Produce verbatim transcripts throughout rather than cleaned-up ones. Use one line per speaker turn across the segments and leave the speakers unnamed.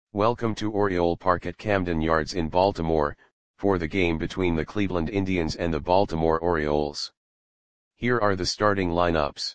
Welcome to Oriole Park at Camden Yards in Baltimore, for the game between the Cleveland Indians and the Baltimore Orioles. Here are the starting lineups.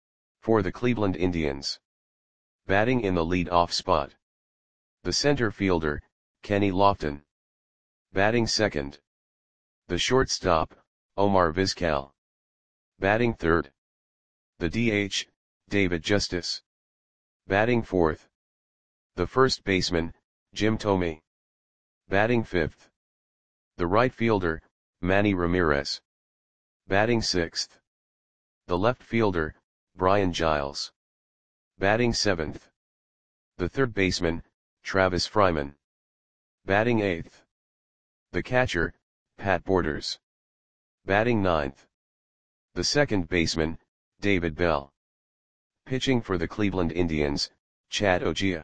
For the Cleveland Indians. Batting in the lead-off spot. The center fielder, Kenny Lofton. Batting second. The shortstop, Omar Vizquel. Batting third. The D H, David Justice. Batting fourth. The first baseman, Jim Thome. Batting fifth. The right fielder, Manny Ramirez. Batting sixth. The left fielder, Brian Giles. Batting seventh. The third baseman, Travis Fryman. Batting eighth. The catcher, Pat Borders. Batting ninth. The second baseman, David Bell. Pitching for the Cleveland Indians, Chad Ogea.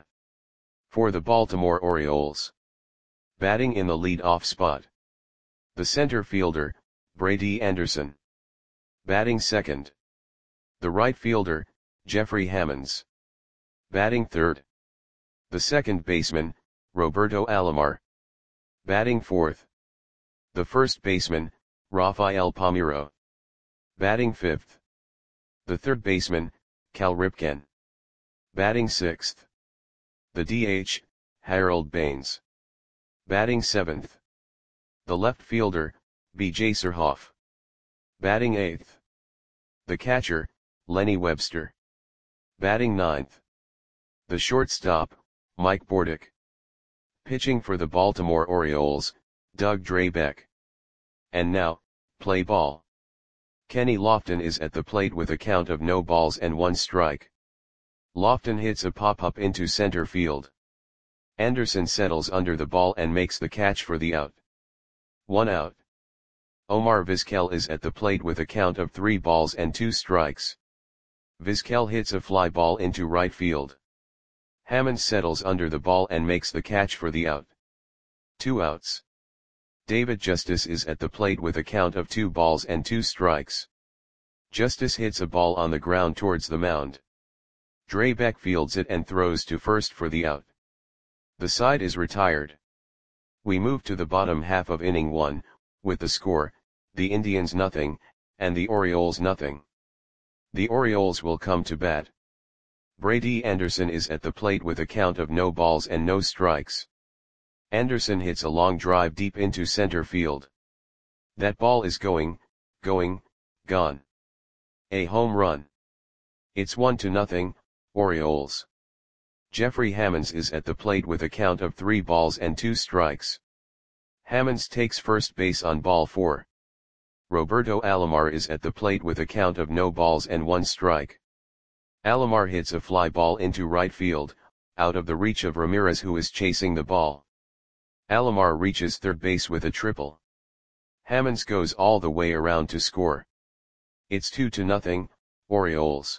For the Baltimore Orioles. Batting in the lead-off spot. The center fielder, Brady Anderson. Batting second. The right fielder, Jeffrey Hammonds. Batting third. The second baseman, Roberto Alomar. Batting fourth. The first baseman, Rafael Palmeiro. Batting fifth. The third baseman, Cal Ripken. Batting sixth. The D H, Harold Baines. Batting seventh. The left fielder, B J Surhoff. Batting eighth. The catcher, Lenny Webster. Batting ninth. The shortstop, Mike Bordick. Pitching for the Baltimore Orioles, Doug Drabek. And now, play ball. Kenny Lofton is at the plate with a count of no balls and one strike. Lofton hits a pop-up into center field. Anderson settles under the ball and makes the catch for the out. One out. Omar Vizquel is at the plate with a count of three balls and two strikes. Vizquel hits a fly ball into right field. Hammond settles under the ball and makes the catch for the out. Two outs. David Justice is at the plate with a count of two balls and two strikes. Justice hits a ball on the ground towards the mound. Drabek fields it and throws to first for the out. The side is retired. We move to the bottom half of inning one, with the score, the Indians nothing, and the Orioles nothing. The Orioles will come to bat. Brady Anderson is at the plate with a count of no balls and no strikes. Anderson hits a long drive deep into center field. That ball is going, going, gone. A home run. It's one to nothing, Orioles. Jeffrey Hammonds is at the plate with a count of three balls and two strikes. Hammonds takes first base on ball four. Roberto Alomar is at the plate with a count of no balls and one strike. Alomar hits a fly ball into right field, out of the reach of Ramirez who is chasing the ball. Alomar reaches third base with a triple. Hammonds goes all the way around to score. It's two to nothing, Orioles.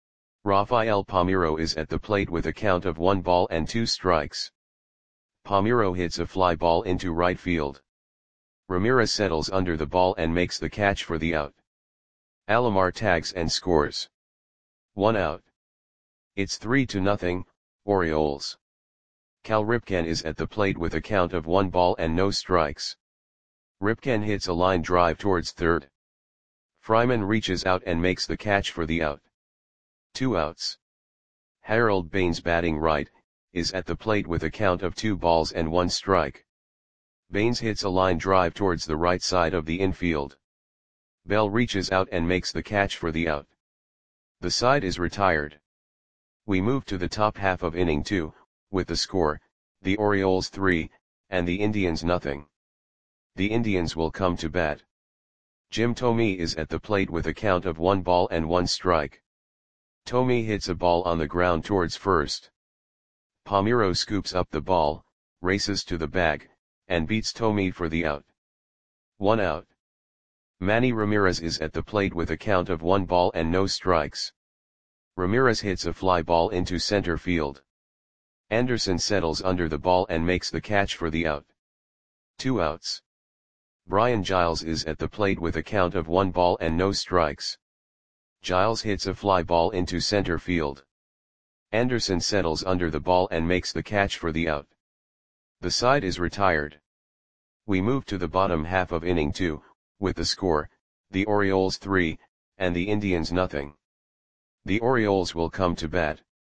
Rafael Palmeiro is at the plate with a count of one ball and two strikes. Palmeiro hits a fly ball into right field. Ramirez settles under the ball and makes the catch for the out. Alomar tags and scores. One out. It's three to nothing, Orioles. Cal Ripken is at the plate with a count of one ball and no strikes. Ripken hits a line drive towards third. Fryman reaches out and makes the catch for the out. Two outs. Harold Baines batting right, is at the plate with a count of two balls and one strike. Baines hits a line drive towards the right side of the infield. Bell reaches out and makes the catch for the out. The side is retired. We move to the top half of inning two, with the score, the Orioles three, and the Indians nothing. The Indians will come to bat. Jim Thome is at the plate with a count of one ball and one strike. Thome hits a ball on the ground towards first. Palmeiro scoops up the ball, races to the bag, and beats Thome for the out. One out. Manny Ramirez is at the plate with a count of one ball and no strikes. Ramirez hits a fly ball into center field. Anderson settles under the ball and makes the catch for the out. Two outs. Brian Giles is at the plate with a count of one ball and no strikes. Giles hits a fly ball into center field. Anderson settles under the ball and makes the catch for the out. The side is retired. We move to the bottom half of inning two, with the score, the Orioles three, and the Indians nothing. The Orioles will come to bat.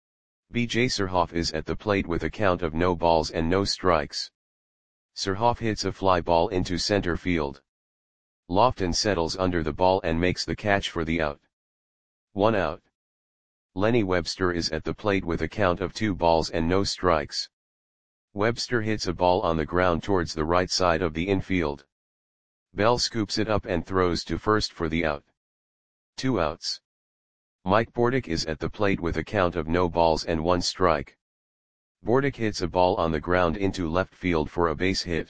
B J Surhoff is at the plate with a count of no balls and no strikes. Surhoff hits a fly ball into center field. Lofton settles under the ball and makes the catch for the out. One out. Lenny Webster is at the plate with a count of two balls and no strikes. Webster hits a ball on the ground towards the right side of the infield. Bell scoops it up and throws to first for the out. Two outs. Mike Bordick is at the plate with a count of no balls and one strike. Bordick hits a ball on the ground into left field for a base hit.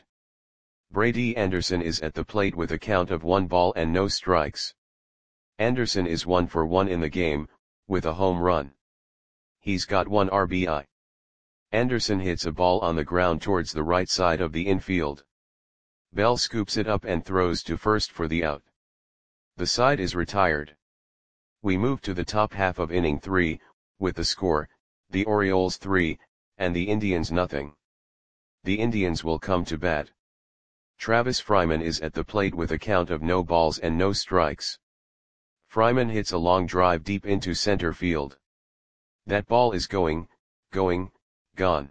Brady Anderson is at the plate with a count of one ball and no strikes. Anderson is one for one in the game, with a home run. He's got one R B I. Anderson hits a ball on the ground towards the right side of the infield. Bell scoops it up and throws to first for the out. The side is retired. We move to the top half of inning three, with the score, the Orioles three, and the Indians nothing. The Indians will come to bat. Travis Fryman is at the plate with a count of no balls and no strikes. Fryman hits a long drive deep into center field. That ball is going, going, gone.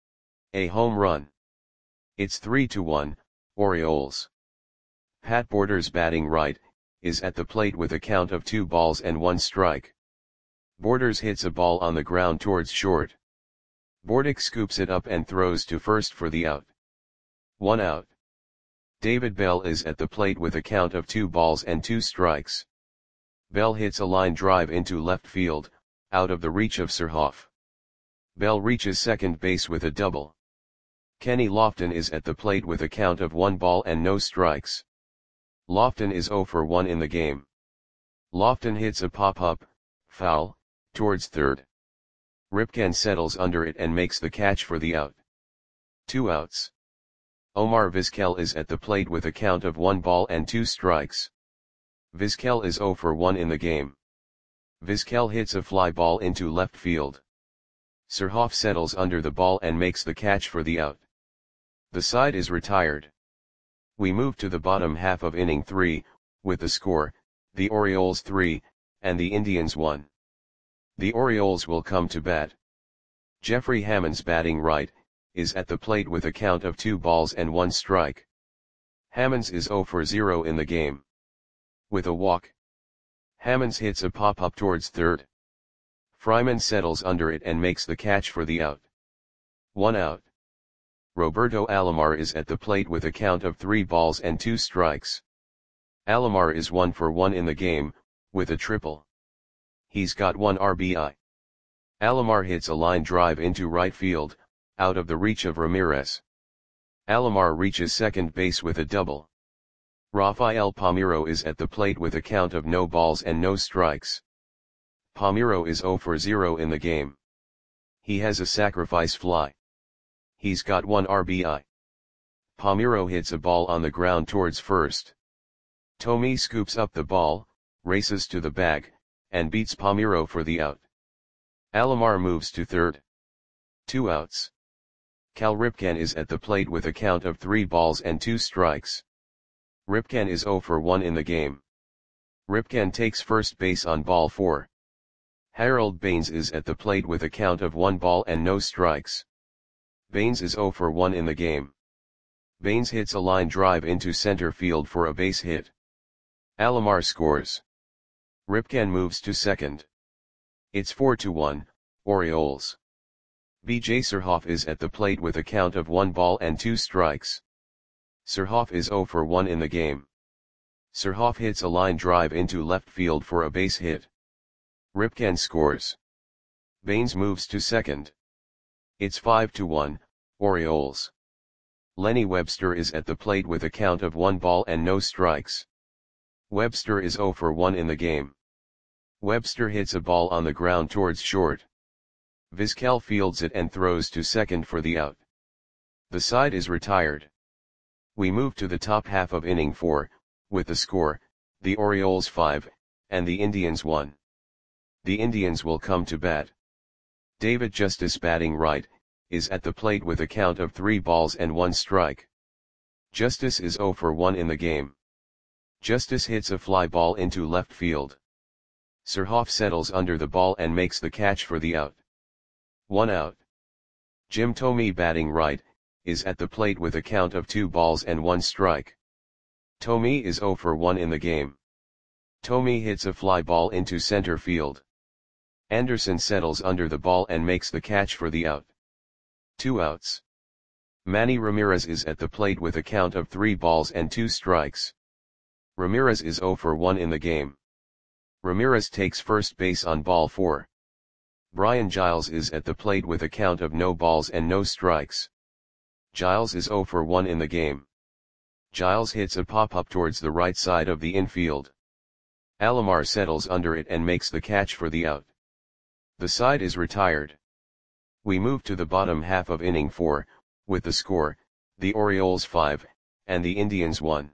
A home run. It's three to one, Orioles. Pat Borders, batting right, is at the plate with a count of two balls and one strike. Borders hits a ball on the ground towards short. Bordick scoops it up and throws to first for the out. One out. David Bell is at the plate with a count of two balls and two strikes. Bell hits a line drive into left field, out of the reach of Surhoff. Bell reaches second base with a double. Kenny Lofton is at the plate with a count of one ball and no strikes. Lofton is zero for one in the game. Lofton hits a pop-up, foul, towards third. Ripken settles under it and makes the catch for the out. Two outs. Omar Vizquel is at the plate with a count of one ball and two strikes. Vizquel is zero for one in the game. Vizquel hits a fly ball into left field. Surhoff settles under the ball and makes the catch for the out. The side is retired. We move to the bottom half of inning three, with the score, the Orioles three, and the Indians one. The Orioles will come to bat. Jeffrey Hammonds, batting right, is at the plate with a count of two balls and one strike. Hammonds is zero for zero in the game. With a walk. Hammonds hits a pop-up towards third. Fryman settles under it and makes the catch for the out. One out. Roberto Alomar is at the plate with a count of three balls and two strikes. Alomar is one for one in the game, with a triple. He's got one R B I. Alomar hits a line drive into right field, out of the reach of Ramirez. Alomar reaches second base with a double. Rafael Palmeiro is at the plate with a count of no balls and no strikes. Palmeiro is zero for zero in the game. He has a sacrifice fly. He's got one R B I. Palmeiro hits a ball on the ground towards first. Tommy scoops up the ball, races to the bag, and beats Palmeiro for the out. Alomar moves to third. Two outs. Cal Ripken is at the plate with a count of three balls and two strikes. Ripken is zero for one in the game. Ripken takes first base on ball four. Harold Baines is at the plate with a count of one ball and no strikes. Baines is zero for one in the game. Baines hits a line drive into center field for a base hit. Alomar scores. Ripken moves to second. It's four to one, Orioles. B J Surhoff is at the plate with a count of one ball and two strikes. Surhoff is zero for one in the game. Surhoff hits a line drive into left field for a base hit. Ripken scores. Baines moves to second. It's five to one, Orioles. Lenny Webster is at the plate with a count of one ball and no strikes. Webster is zero for one in the game. Webster hits a ball on the ground towards short. Vizquel fields it and throws to second for the out. The side is retired. We move to the top half of inning four, with the score, the Orioles five, and the Indians one. The Indians will come to bat. David Justice batting right, is at the plate with a count of three balls and one strike. Justice is zero for one in the game. Justice hits a fly ball into left field. Surhoff settles under the ball and makes the catch for the out. One out. Jim Thome batting right, is at the plate with a count of two balls and one strike. Thome is zero for one in the game. Thome hits a fly ball into center field. Anderson settles under the ball and makes the catch for the out. Two outs. Manny Ramirez is at the plate with a count of three balls and two strikes. Ramirez is zero for one in the game. Ramirez takes first base on ball four. Brian Giles is at the plate with a count of no balls and no strikes. Giles is zero for one in the game. Giles hits a pop-up towards the right side of the infield. Alomar settles under it and makes the catch for the out. The side is retired. We move to the bottom half of inning four, with the score, the Orioles five, and the Indians one.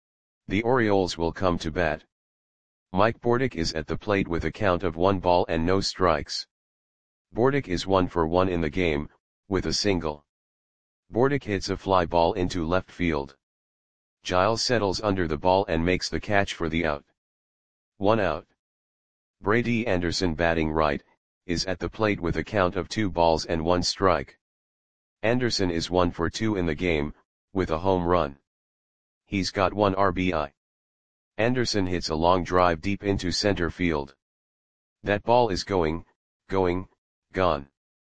The Orioles will come to bat. Mike Bordick is at the plate with a count of one ball and no strikes. Bordick is one for one in the game, with a single. Bordick hits a fly ball into left field. Giles settles under the ball and makes the catch for the out. One out. Brady Anderson batting right, is at the plate with a count of two balls and one strike. Anderson is one for two in the game, with a home run. He's got one R B I. Anderson hits a long drive deep into center field. That ball is going, going, gone.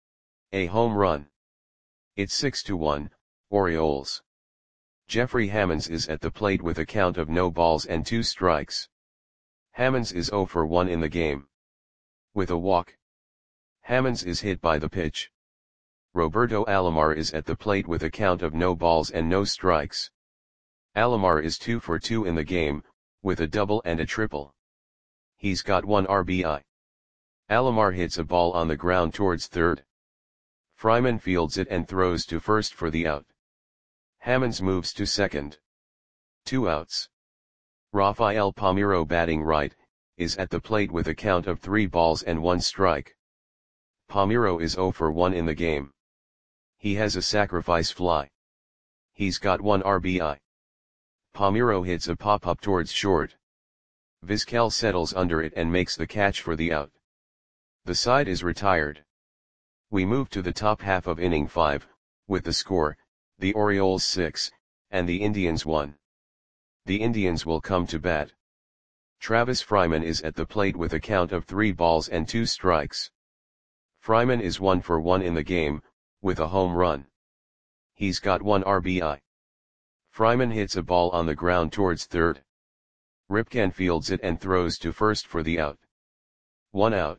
A home run. It's six to one, Orioles. Jeffrey Hammonds is at the plate with a count of no balls and two strikes. Hammonds is zero for one in the game. With a walk. Hammonds is hit by the pitch. Roberto Alomar is at the plate with a count of no balls and no strikes. Alomar is two for two in the game, with a double and a triple. He's got one R B I. Alomar hits a ball on the ground towards third. Fryman fields it and throws to first for the out. Hammonds moves to second. Two outs. Rafael Palmeiro batting right, is at the plate with a count of three balls and one strike. Palmeiro is zero for one in the game. He has a sacrifice fly. He's got one R B I. Palmeiro hits a pop-up towards short. Vizquel settles under it and makes the catch for the out. The side is retired. We move to the top half of inning five, with the score, the Orioles six, and the Indians one. The Indians will come to bat. Travis Fryman is at the plate with a count of three balls and two strikes. Fryman is one for one in the game, with a home run. He's got one R B I. Fryman hits a ball on the ground towards third. Ripken fields it and throws to first for the out. One out.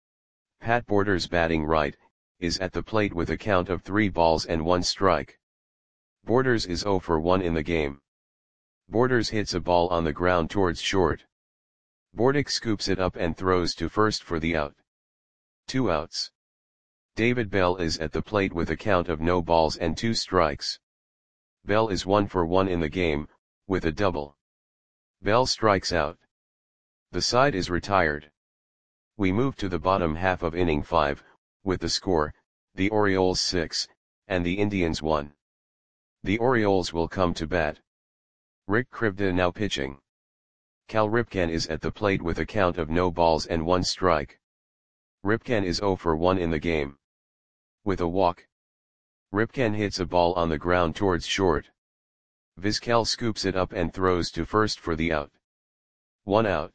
Pat Borders batting right, is at the plate with a count of three balls and one strike. Borders is zero for one in the game. Borders hits a ball on the ground towards short. Bordick scoops it up and throws to first for the out. Two outs. David Bell is at the plate with a count of no balls and two strikes. Bell is one for one in the game, with a double. Bell strikes out. The side is retired. We move to the bottom half of inning five, with the score, the Orioles six, and the Indians one. The Orioles will come to bat. Rick Krivda now pitching. Cal Ripken is at the plate with a count of no balls and one strike. Ripken is zero for one in the game. With a walk. Ripken hits a ball on the ground towards short. Vizquel scoops it up and throws to first for the out. One out.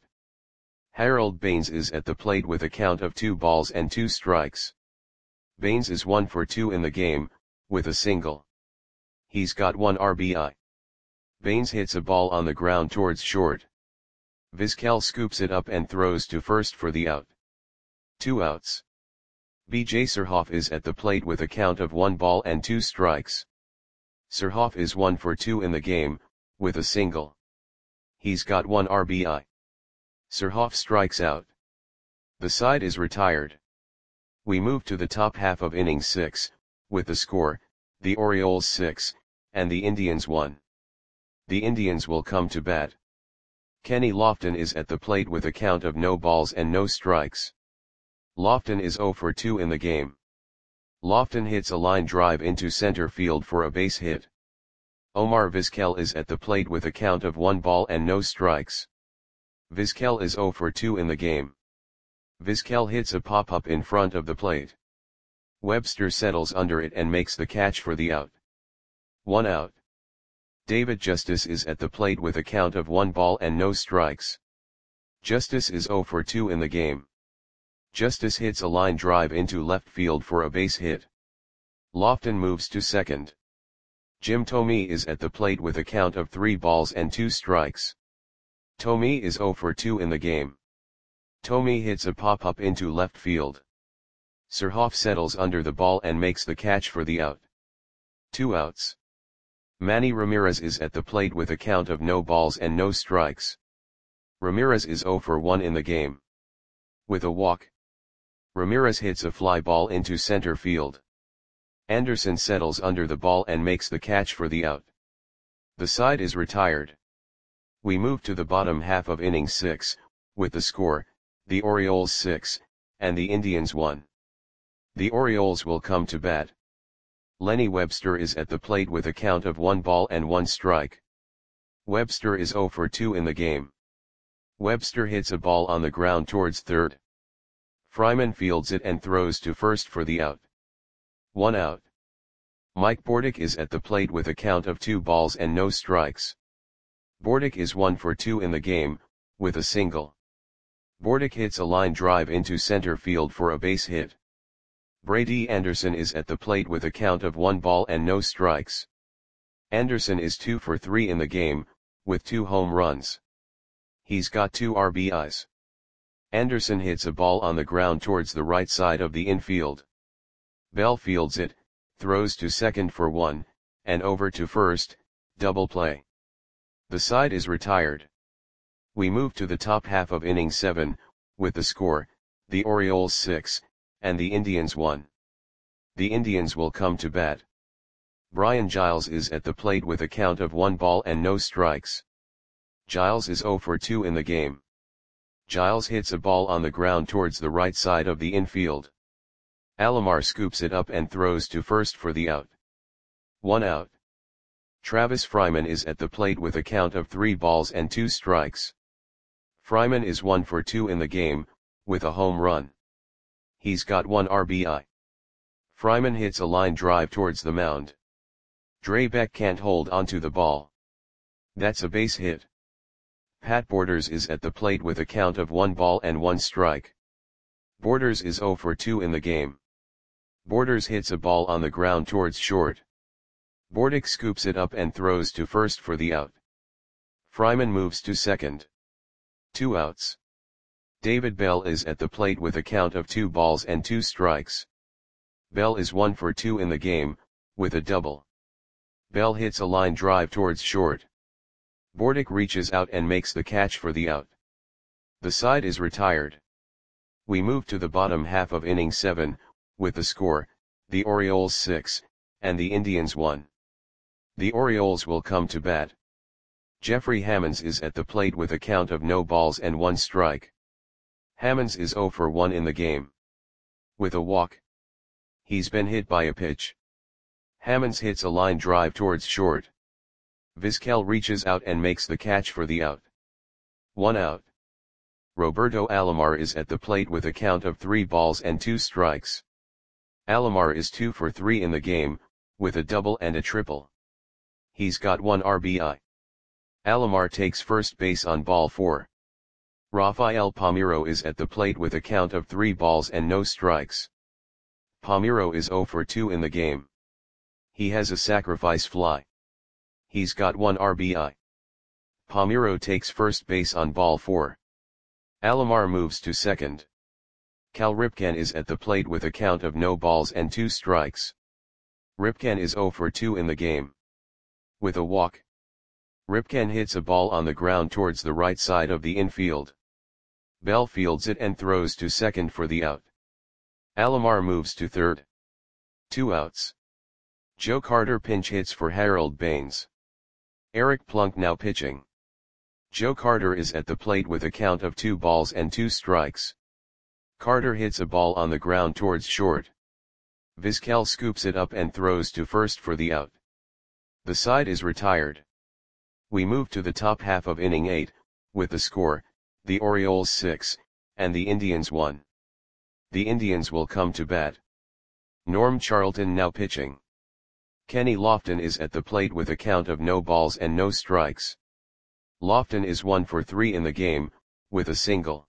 Harold Baines is at the plate with a count of two balls and two strikes. Baines is one for two in the game, with a single. He's got one R B I. Baines hits a ball on the ground towards short. Vizquel scoops it up and throws to first for the out. Two outs. B J Surhoff is at the plate with a count of one ball and two strikes. Surhoff is one for two in the game, with a single. He's got one R B I. Surhoff strikes out. The side is retired. We move to the top half of inning six, with the score, the Orioles six, and the Indians one. The Indians will come to bat. Kenny Lofton is at the plate with a count of no balls and no strikes. Lofton is zero for two in the game. Lofton hits a line drive into center field for a base hit. Omar Vizquel is at the plate with a count of one ball and no strikes. Vizquel is zero for two in the game. Vizquel hits a pop-up in front of the plate. Webster settles under it and makes the catch for the out. One out. David Justice is at the plate with a count of one ball and no strikes. Justice is zero for two in the game. Justice hits a line drive into left field for a base hit. Lofton moves to second. Jim Thome is at the plate with a count of three balls and two strikes. Thome is zero for two in the game. Thome hits a pop-up into left field. Surhoff settles under the ball and makes the catch for the out. Two outs. Manny Ramirez is at the plate with a count of no balls and no strikes. Ramirez is zero for one in the game. With a walk, Ramirez hits a fly ball into center field. Anderson settles under the ball and makes the catch for the out. The side is retired. We move to the bottom half of inning six, with the score, the Orioles six, and the Indians one. The Orioles will come to bat. Lenny Webster is at the plate with a count of one ball and one strike. Webster is zero for two in the game. Webster hits a ball on the ground towards third. Fryman fields it and throws to first for the out. One out. Mike Bordick is at the plate with a count of two balls and no strikes. Bordick is one for two in the game, with a single. Bordick hits a line drive into center field for a base hit. Brady Anderson is at the plate with a count of one ball and no strikes. Anderson is two for three in the game, with two home runs. He's got two R B Is. Anderson hits a ball on the ground towards the right side of the infield. Bell fields it, throws to second for one, and over to first, double play. The side is retired. We move to the top half of inning seven, with the score, the Orioles six, and the Indians one. The Indians will come to bat. Brian Giles is at the plate with a count of one ball and no strikes. Giles is zero for two in the game. Giles hits a ball on the ground towards the right side of the infield. Alomar scoops it up and throws to first for the out. One out. Travis Fryman is at the plate with a count of three balls and two strikes. Fryman is one for two in the game, with a home run. He's got one R B I. Fryman hits a line drive towards the mound. Drabek can't hold onto the ball. That's a base hit. Pat Borders is at the plate with a count of one ball and one strike. Borders is zero for two in the game. Borders hits a ball on the ground towards short. Bordick scoops it up and throws to first for the out. Fryman moves to second. Two outs. David Bell is at the plate with a count of two balls and two strikes. Bell is one for two in the game, with a double. Bell hits a line drive towards short. Bordick reaches out and makes the catch for the out. The side is retired. We move to the bottom half of inning seven, with the score, the Orioles six, and the Indians one. The Orioles will come to bat. Jeffrey Hammonds is at the plate with a count of no balls and one strike. Hammonds is zero for one in the game. With a walk. He's been hit by a pitch. Hammonds hits a line drive towards short. Vizquel reaches out and makes the catch for the out. One out. Roberto Alomar is at the plate with a count of three balls and two strikes. Alomar is two for three in the game, with a double and a triple. He's got one R B I. Alomar takes first base on ball four. Rafael Palmeiro is at the plate with a count of three balls and no strikes. Palmeiro is zero for two in the game. He has a sacrifice fly. He's got one R B I. Palmeiro takes first base on ball four. Alomar moves to second. Cal Ripken is at the plate with a count of no balls and two strikes. Ripken is zero for two in the game. With a walk. Ripken hits a ball on the ground towards the right side of the infield. Bell fields it and throws to second for the out. Alomar moves to third. Two outs. Joe Carter pinch hits for Harold Baines. Eric Plunk now pitching. Joe Carter is at the plate with a count of two balls and two strikes. Carter hits a ball on the ground towards short. Vizquel scoops it up and throws to first for the out. The side is retired. We move to the top half of inning eight, with the score, the Orioles six, and the Indians one. The Indians will come to bat. Norm Charlton now pitching. Kenny Lofton is at the plate with a count of no balls and no strikes. Lofton is one for three in the game, with a single.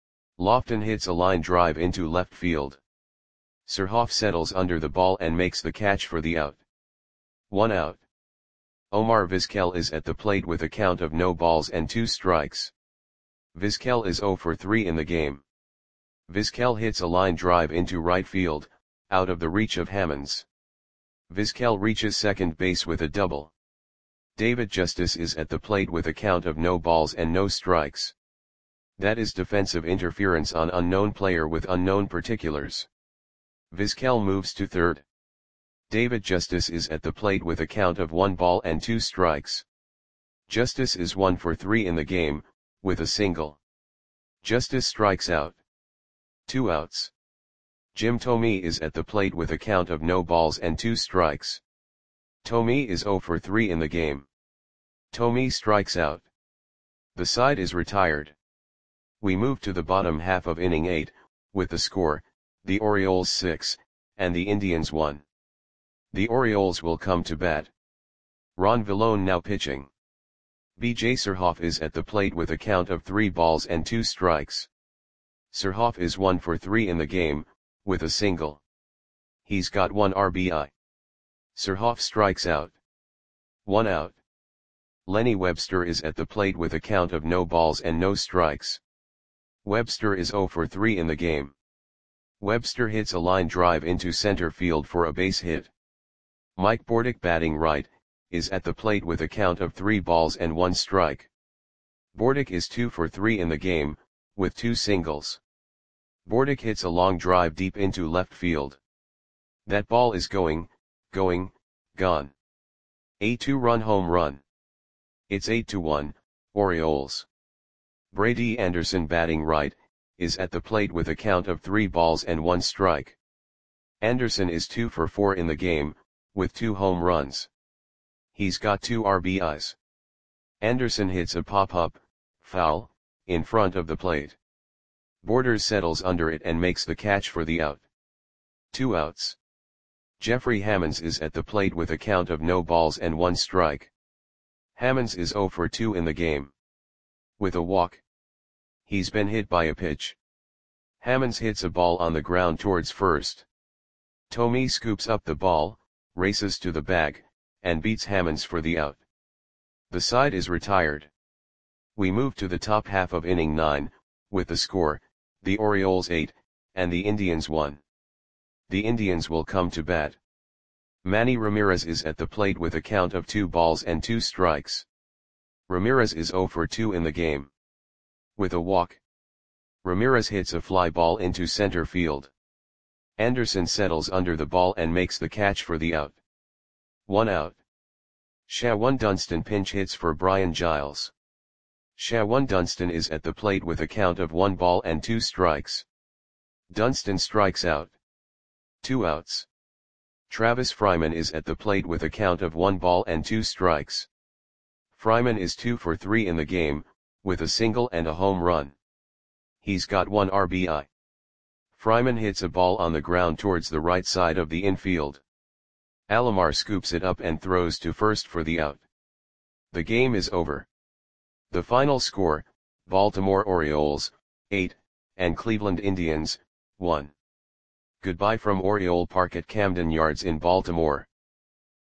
Lofton hits a line drive into left field. Surhoff settles under the ball and makes the catch for the out. One out. Omar Vizquel is at the plate with a count of no balls and two strikes. Vizquel is zero for three in the game. Vizquel hits a line drive into right field, out of the reach of Hammonds. Vizquel reaches second base with a double. David Justice is at the plate with a count of no balls and no strikes. That is defensive interference on unknown player with unknown particulars. Vizquel moves to third. David Justice is at the plate with a count of one ball and two strikes. Justice is one for three in the game, with a single. Justice strikes out. Two outs. Jim Thome is at the plate with a count of no balls and two strikes. Thome is zero for three in the game. Thome strikes out. The side is retired. We move to the bottom half of inning eight, with the score, the Orioles six, and the Indians one. The Orioles will come to bat. Ron Villone now pitching. B J Surhoff is at the plate with a count of three balls and two strikes. Surhoff is one for three in the game, with a single. He's got one R B I. Surhoff strikes out. One out. Lenny Webster is at the plate with a count of no balls and no strikes. Webster is zero for three in the game. Webster hits a line drive into center field for a base hit. Mike Bordick, batting right, is at the plate with a count of three balls and one strike. Bordick is two for three in the game, with two singles. Bordick hits a long drive deep into left field. That ball is going, going, gone. A two-run home run. It's eight to one, Orioles. Brady Anderson, batting right, is at the plate with a count of three balls and one strike. Anderson is two for four in the game, with two home runs. He's got two R B Is. Anderson hits a pop-up, foul, in front of the plate. Borders settles under it and makes the catch for the out. Two outs. Jeffrey Hammonds is at the plate with a count of no balls and one strike. Hammonds is zero for two in the game. With a walk. He's been hit by a pitch. Hammonds hits a ball on the ground towards first. Thome scoops up the ball, races to the bag, and beats Hammonds for the out. The side is retired. We move to the top half of inning nine, with the score, the Orioles eight, and the Indians one. The Indians will come to bat. Manny Ramirez is at the plate with a count of two balls and two strikes. Ramirez is zero for two in the game. With a walk. Ramirez hits a fly ball into center field. Anderson settles under the ball and makes the catch for the out. One out. Shawan Dunston pinch hits for Brian Giles. Shawan Dunston is at the plate with a count of one ball and two strikes. Dunston strikes out. Two outs. Travis Fryman is at the plate with a count of one ball and two strikes. Fryman is two for three in the game, with a single and a home run. He's got one R B I. Fryman hits a ball on the ground towards the right side of the infield. Alomar scoops it up and throws to first for the out. The game is over. The final score, Baltimore Orioles, eight, and Cleveland Indians, one. Goodbye from Oriole Park at Camden Yards in Baltimore.